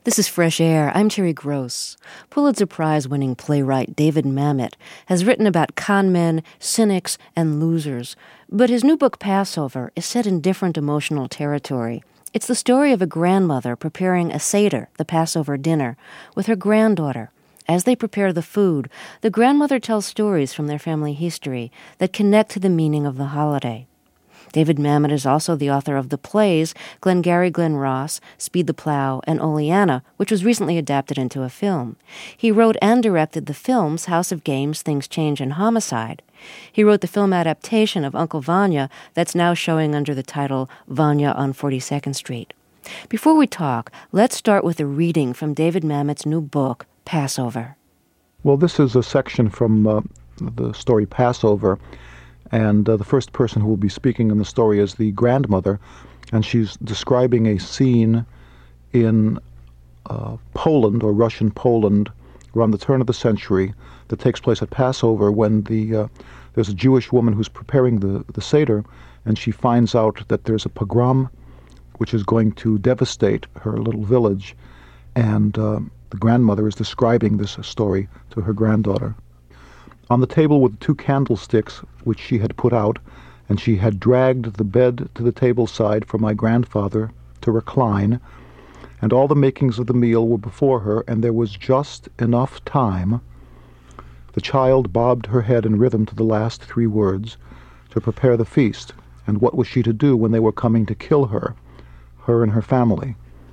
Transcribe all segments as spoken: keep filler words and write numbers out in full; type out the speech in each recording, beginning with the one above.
This is Fresh Air. I'm Terry Gross. Pulitzer Prize-winning playwright David Mamet has written about con men, cynics, and losers. But his new book, Passover, is set in different emotional territory. It's the story of a grandmother preparing a Seder, the Passover dinner, with her granddaughter. As they prepare the food, the grandmother tells stories from their family history that connect to the meaning of the holiday. David Mamet is also the author of the plays Glengarry Glen Ross, Speed the Plow, and Oleanna, which was recently adapted into a film. He wrote and directed the films House of Games, Things Change, and Homicide. He wrote the film adaptation of Uncle Vanya that's now showing under the title Vanya on forty-second Street. Before we talk, let's start with a reading from David Mamet's new book, Passover. Well, this is a section from uh, the story Passover. And uh, the first person who will be speaking in the story is the grandmother, and she's describing a scene in uh, Poland, or Russian Poland, around the turn of the century, that takes place at Passover when the uh, there's a Jewish woman who's preparing the, the Seder, and she finds out that there's a pogrom which is going to devastate her little village, and uh, the grandmother is describing this story to her granddaughter. On the table were two candlesticks which she had put out, and she had dragged the bed to the table side for my grandfather to recline, and all the makings of the meal were before her, and there was just enough time. The child bobbed her head in rhythm to the last three words, to prepare the feast, and what was she to do when they were coming to kill her, her and her family?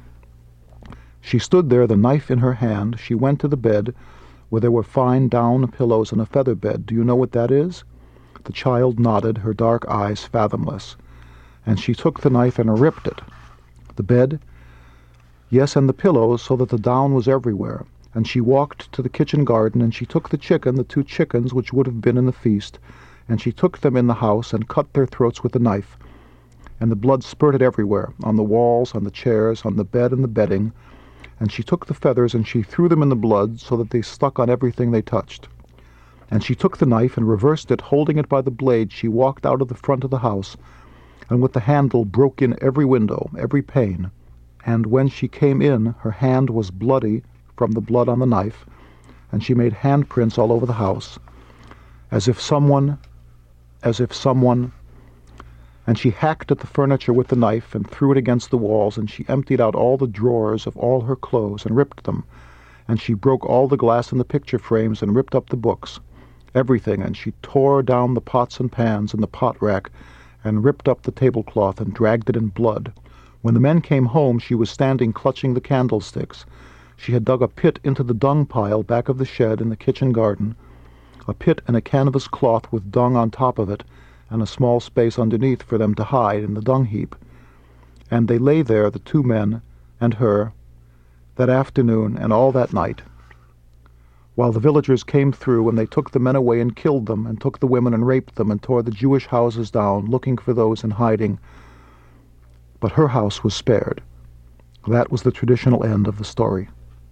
She stood there, the knife in her hand. She went to the bed, where there were fine down pillows and a feather bed. Do you know what that is? The child nodded, her dark eyes fathomless. And she took the knife and ripped it. The bed? Yes, and the pillows, so that the down was everywhere. And she walked to the kitchen garden, and she took the chicken, the two chickens which would have been in the feast, and she took them in the house and cut their throats with the knife. And the blood spurted everywhere, on the walls, on the chairs, on the bed and the bedding. And she took the feathers and she threw them in the blood so that they stuck on everything they touched. And she took the knife and reversed it, holding it by the blade. She walked out of the front of the house, and with the handle broke in every window, every pane. And when she came in, her hand was bloody from the blood on the knife, and she made handprints all over the house, as if someone, as if someone... And she hacked at the furniture with the knife and threw it against the walls, and she emptied out all the drawers of all her clothes and ripped them. And she broke all the glass in the picture frames and ripped up the books, everything, and she tore down the pots and pans in the pot rack and ripped up the tablecloth and dragged it in blood. When the men came home, she was standing clutching the candlesticks. She had dug a pit into the dung pile back of the shed in the kitchen garden, a pit and a canvas cloth with dung on top of it, and a small space underneath for them to hide in the dung heap. And they lay there, the two men and her, that afternoon and all that night, while the villagers came through, and they took the men away and killed them, and took the women and raped them, and tore the Jewish houses down, looking for those in hiding. But her house was spared. That was the traditional end of the story.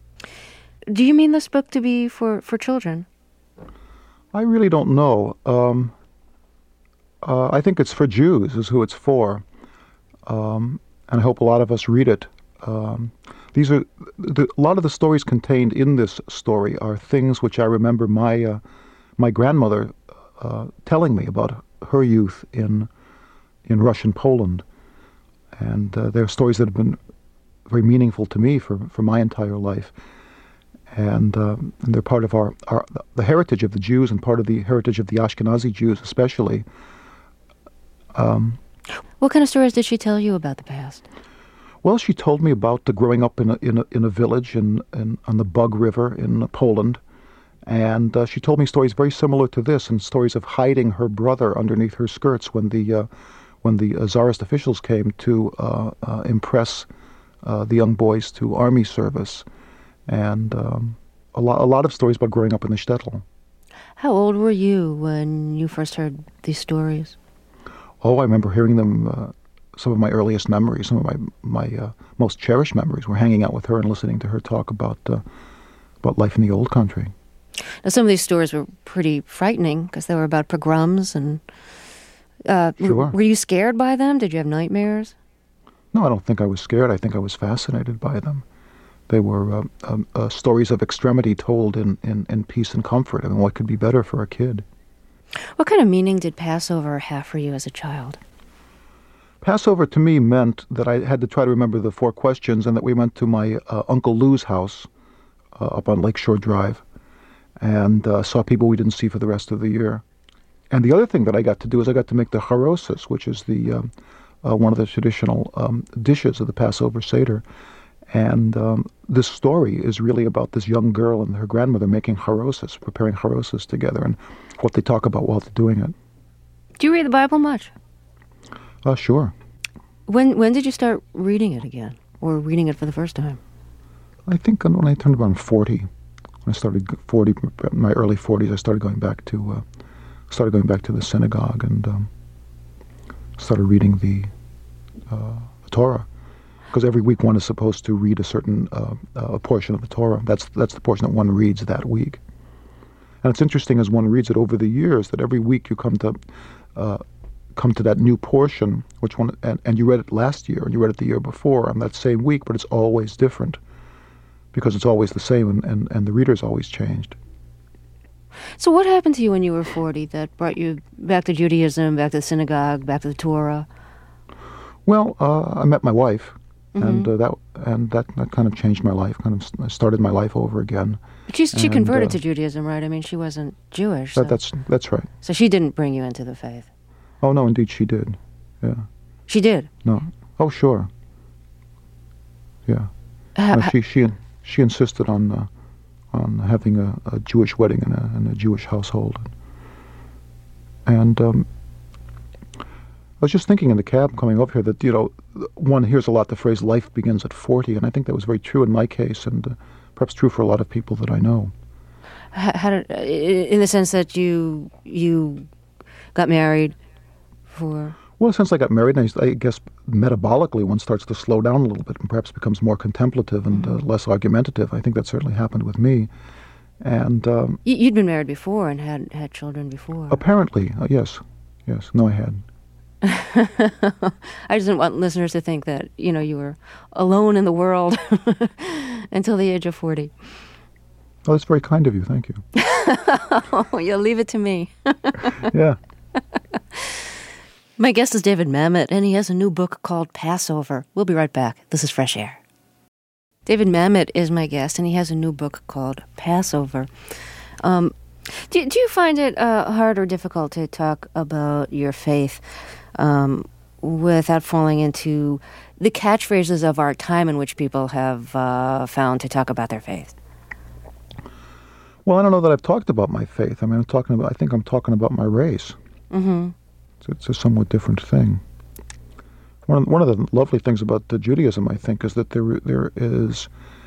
Do you mean this book to be for, for children? I really don't know. Um... Uh, I think it's for Jews, is who it's for, um, and I hope a lot of us read it. Um, these are the, a lot of the stories contained in this story are things which I remember my uh, my grandmother uh, telling me about her youth in in Russian Poland, and uh, they're stories that have been very meaningful to me for, for my entire life, and, uh, and they're part of our, our the heritage of the Jews and part of the heritage of the Ashkenazi Jews especially. Um, what kind of stories did she tell you about the past? Well, she told me about the growing up in a in a, in a village in, in on the Bug River in Poland, and uh, she told me stories very similar to this, and stories of hiding her brother underneath her skirts when the uh, when the uh, Tsarist officials came to uh, uh, impress uh, the young boys to army service, and um, a lot a lot of stories about growing up in the shtetl. How old were you when you first heard these stories? Oh, I remember hearing them. Uh, some of my earliest memories, some of my my uh, most cherished memories, were hanging out with her and listening to her talk about uh, about life in the old country. Now, some of these stories were pretty frightening because they were about pogroms. And uh, sure. w- were you scared by them? Did you have nightmares? No, I don't think I was scared. I think I was fascinated by them. They were uh, um, uh, stories of extremity told in, in, in peace and comfort. I mean, what could be better for a kid? What kind of meaning did Passover have for you as a child? Passover to me meant that I had to try to remember the four questions, and that we went to my uh, Uncle Lou's house uh, up on Lakeshore Drive, and uh, saw people we didn't see for the rest of the year. And the other thing that I got to do is I got to make the charosis, which is the um, uh, one of the traditional um, dishes of the Passover Seder. And um, this story is really about this young girl and her grandmother making charosis, preparing charosis together, and what they talk about while they're doing it. Do you read the Bible much? Uh, sure. When when did you start reading it again, or reading it for the first time? I think when I turned around forty, when I started forty, in my early forties, I started going back to uh, started going back to the synagogue and um, started reading the, uh, the Torah. Because every week one is supposed to read a certain uh, uh, portion of the Torah. That's that's the portion that one reads that week. And it's interesting as one reads it over the years that every week you come to uh, come to that new portion, which one, and, and you read it last year and you read it the year before on that same week, but it's always different because it's always the same, and, and, and the reader's always changed. So what happened to you when you were forty that brought you back to Judaism, back to the synagogue, back to the Torah? Well, uh, I met my wife. Mm-hmm. And uh, that and that, that kind of changed my life, kind of started my life over again. But she, she and, converted uh, to Judaism, right? I mean, she wasn't Jewish. That, So. that's that's right. So she didn't bring you into the faith? Oh, no, indeed she did. Yeah. She did? No. Oh, sure. Yeah. Uh, no, she she she insisted on uh, on having a, a Jewish wedding in a, in a Jewish household. And um, I was just thinking in the cab coming up here that, you know, one hears a lot the phrase life begins at forty, and I think that was very true in my case, and uh, perhaps true for a lot of people that I know. How did, in the sense that you you got married for... Well, since I got married, I, I guess metabolically one starts to slow down a little bit and perhaps becomes more contemplative and uh, less argumentative. I think that certainly happened with me. And um, You'd been married before and had, had children before. Apparently, uh, yes. Yes, no, I had. I just didn't want listeners to think that, you know, you were alone in the world until the age of forty. Oh, that's very kind of you. Thank you. Oh, you'll leave it to me. Yeah. My guest is David Mamet, and he has a new book called Passover. We'll be right back. This is Fresh Air. David Mamet is my guest, and he has a new book called Passover. Um, do, do you find it uh, hard or difficult to talk about your faith um, without falling into the catchphrases of our time in which people have uh, found to talk about their faith? Well, I don't know that I've talked about my faith. I mean, I'm talking about, I think I'm talking about my race. Mm-hmm. It's, it's a somewhat different thing. One of, one of the lovely things about the Judaism, I think, is that there there is,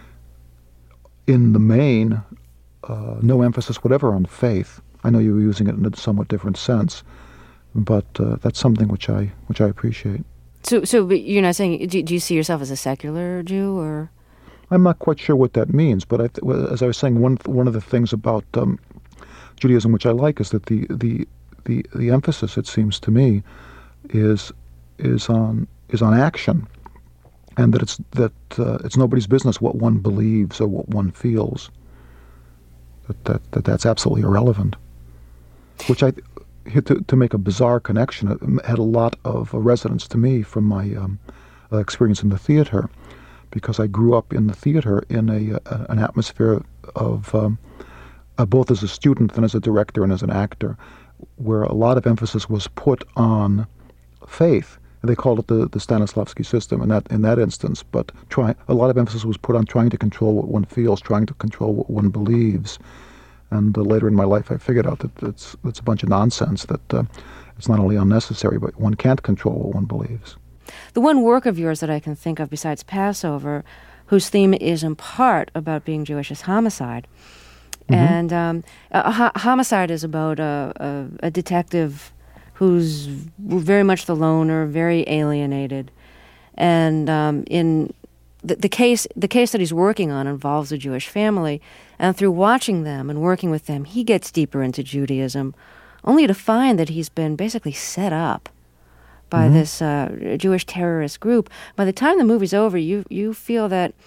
in the main, uh, no emphasis whatever on faith. I know you were using it in a somewhat different sense, but uh, that's something which I which I appreciate. So, so but you're not saying, do, do you see yourself as a secular Jew, or? I'm not quite sure what that means, but I th- as I was saying, one one of the things about um, Judaism which I like is that the the the, the emphasis, it seems to me, is is on is on action, and that it's that uh, it's nobody's business what one believes or what one feels. That that, that that's absolutely irrelevant. Which I, to to make a bizarre connection, it had a lot of resonance to me from my um, uh, experience in the theater, because I grew up in the theater in a uh, an atmosphere of um, uh, both as a student and as a director and as an actor, where a lot of emphasis was put on faith. They called it the, the Stanislavski system in that in that instance, but try, a lot of emphasis was put on trying to control what one feels, trying to control what one believes. And uh, later in my life, I figured out that it's it's a bunch of nonsense, that uh, it's not only unnecessary, but one can't control what one believes. The one work of yours that I can think of besides Passover, whose theme is in part about being Jewish, is Homicide. Mm-hmm. And um, a, a Homicide is about a, a, a detective who's very much the loner, very alienated. And um, in the, the case the case that he's working on involves a Jewish family, and through watching them and working with them, he gets deeper into Judaism, only to find that he's been basically set up by mm-hmm. this uh, Jewish terrorist group. By the time the movie's over, you you feel that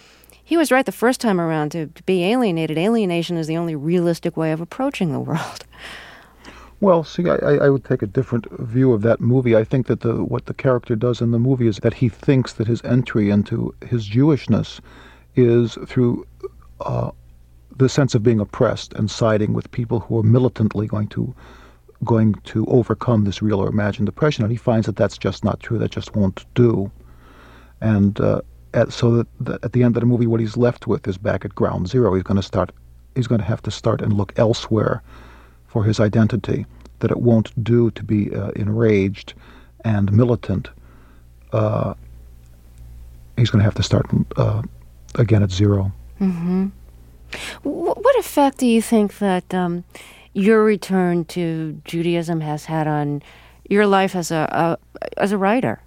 he was right the first time around to, to be alienated. Alienation is the only realistic way of approaching the world. Well, see, I, I would take a different view of that movie. I think that the what the character does in the movie is that he thinks that his entry into his Jewishness is through uh, the sense of being oppressed and siding with people who are militantly going to going to overcome this real or imagined oppression. And he finds that that's just not true. That just won't do. And uh, at, so that, that at the end of the movie, what he's left with is back at ground zero. He's going to start. He's going to have to start and look elsewhere for his identity, that it won't do to be uh, enraged and militant. Uh, he's going to have to start uh, again at zero. Mm-hmm. W- what effect do you think that um, your return to Judaism has had on your life as a, a as a writer?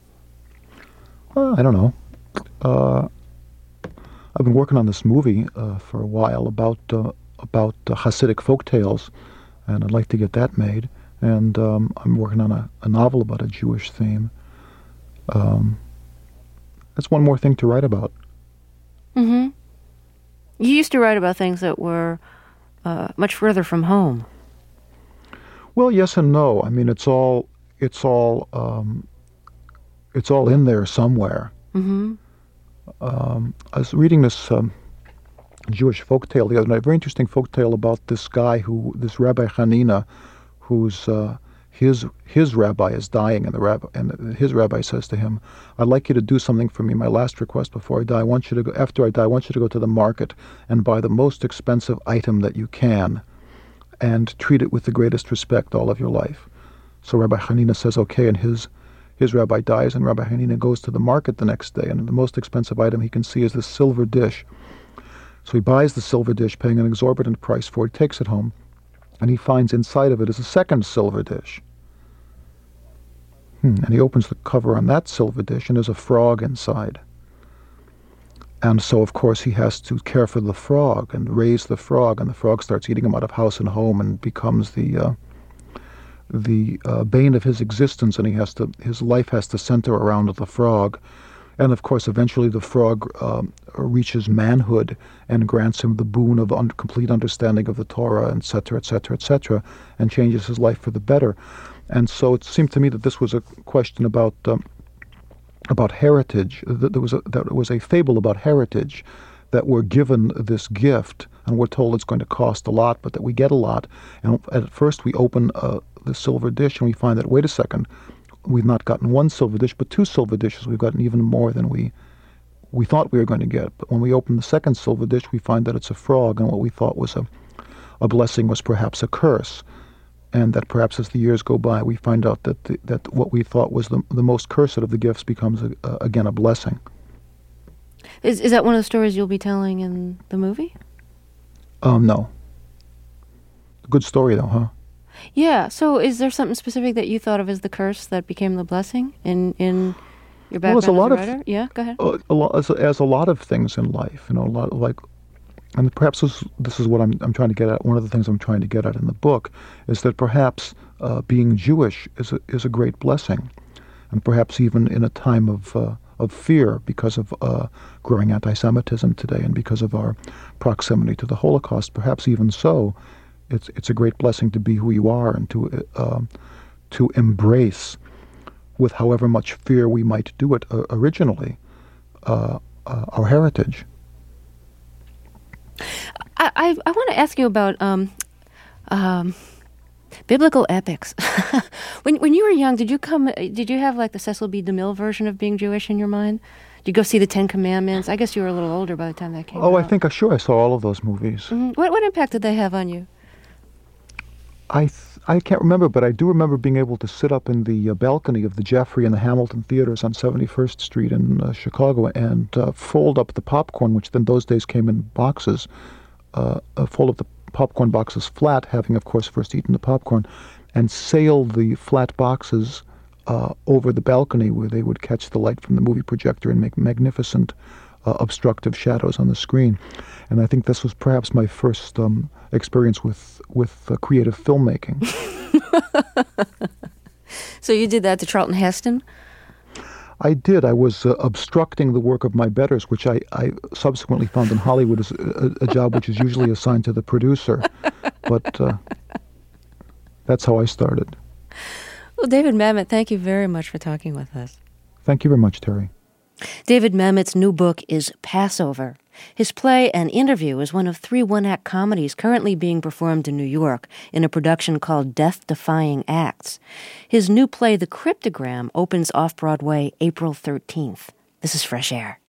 Uh, I don't know. Uh, I've been working on this movie uh, for a while about uh, about uh, Hasidic folktales, and I'd like to get that made. And um, I'm working on a, a novel about a Jewish theme. Um, that's one more thing to write about. Mm-hmm. You used to write about things that were uh, much further from home. Well, yes and no. I mean, it's all it's all um, it's all in there somewhere. Mm-hmm. Um, I was reading this um, Jewish folktale the other night, a very interesting folktale about this guy who, this Rabbi Hanina, whose uh, his his rabbi is dying, and the rabbi and his rabbi says to him, "I'd like you to do something for me. My last request before I die. I want you to go. After I die, I want you to go to the market and buy the most expensive item that you can, and treat it with the greatest respect all of your life." So Rabbi Hanina says, "Okay," and his his rabbi dies, and Rabbi Hanina goes to the market the next day, and the most expensive item he can see is this silver dish. So he buys the silver dish, paying an exorbitant price for it, takes it home, and he finds inside of it is a second silver dish. Hmm. And he opens the cover on that silver dish, and there's a frog inside. And so, of course, he has to care for the frog and raise the frog, and the frog starts eating him out of house and home and becomes the uh, the uh, bane of his existence, and he has to his life has to center around the frog. And of course, eventually the frog um, reaches manhood and grants him the boon of un- complete understanding of the Torah, et cetera, et cetera, et cetera, and changes his life for the better. And so it seemed to me that this was a question about um, about heritage. That there was a, that it was a fable about heritage, that we're given this gift, and we're told it's going to cost a lot, but that we get a lot. And at first, we open uh, the silver dish, and we find that, wait a second, we've not gotten one silver dish, but two silver dishes. We've gotten even more than we we thought we were going to get. But when we open the second silver dish, we find that it's a frog, and what we thought was a, a blessing was perhaps a curse. And that perhaps as the years go by, we find out that the, that what we thought was the, the most cursed of the gifts becomes, a, a, again, a blessing. Is is that one of the stories you'll be telling in the movie? Um, no. Good story, though, huh? Yeah. So is there something specific that you thought of as the curse that became the blessing in, in your background well, a lot as a writer? Of, yeah, go ahead. Uh, a lot, as, as a lot of things in life, you know, a lot of, like, and perhaps this, this is what I'm I'm trying to get at. One of the things I'm trying to get at in the book is that perhaps uh, being Jewish is a, is a great blessing, and perhaps even in a time of uh, of fear because of uh, growing anti-Semitism today, and because of our proximity to the Holocaust, perhaps even so, it's it's a great blessing to be who you are and to uh, to embrace, with however much fear we might do it uh, originally, uh, uh, our heritage. I, I, I want to ask you about um, um, biblical epics. when when you were young, did you come? Did you have like the Cecil B. DeMille version of being Jewish in your mind? Did you go see the Ten Commandments? I guess you were a little older by the time that came oh, out. I think, uh, sure, I saw all of those movies. Mm-hmm. What what impact did they have on you? I th- I can't remember, but I do remember being able to sit up in the uh, balcony of the Jeffrey and the Hamilton theaters on seventy-first Street in uh, Chicago and uh, fold up the popcorn, which then those days came in boxes, uh, uh, fold up the popcorn boxes flat, having, of course, first eaten the popcorn, and sail the flat boxes uh, over the balcony where they would catch the light from the movie projector and make magnificent uh, obstructive shadows on the screen. And I think this was perhaps my first um, experience with with uh, creative filmmaking. So you did that to Charlton Heston? I did. I was uh, obstructing the work of my betters, which I, I subsequently found in Hollywood is a, a job which is usually assigned to the producer. But uh, that's how I started. Well, David Mamet, thank you very much for talking with us. Thank you very much, Terry. David Mamet's new book is Passover. His play and interview is one of three one-act comedies currently being performed in New York in a production called Death-Defying Acts. His new play, The Cryptogram, opens off-Broadway April thirteenth. This is Fresh Air.